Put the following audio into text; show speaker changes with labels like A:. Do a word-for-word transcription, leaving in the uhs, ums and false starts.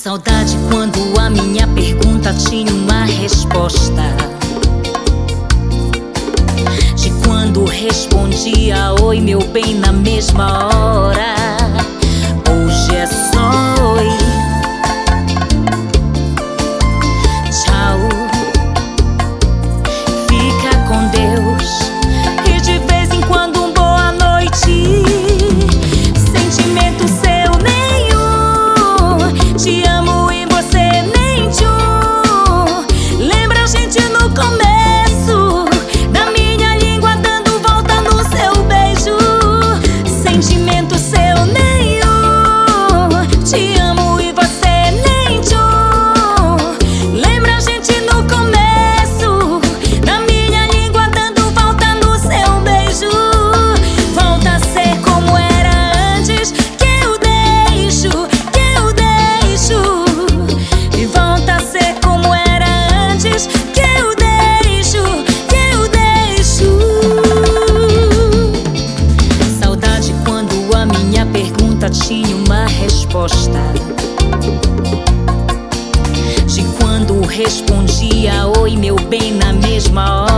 A: Saudade quando a minha pergunta tinha uma resposta, de quando respondia oi meu bem na mesma hora. Hoje é só oi, tchau, fica com Deus, e de vez em quando um boa noite. Sentimento seu nenhum, te amo e você nem tchum. Lembra a gente no começo da minha língua dando volta no seu beijo. Sentimento seu nenhum, te amo e você nem tchum. Lembra a gente no começo da minha língua dando volta no seu beijo. Volta a ser como era antes, que eu deixo, que eu deixo. E volta a ser como era antes, que eu deixo, que eu deixo. Saudade quando a minha pergunta tinha uma resposta, de quando respondia oi meu bem na mesma hora.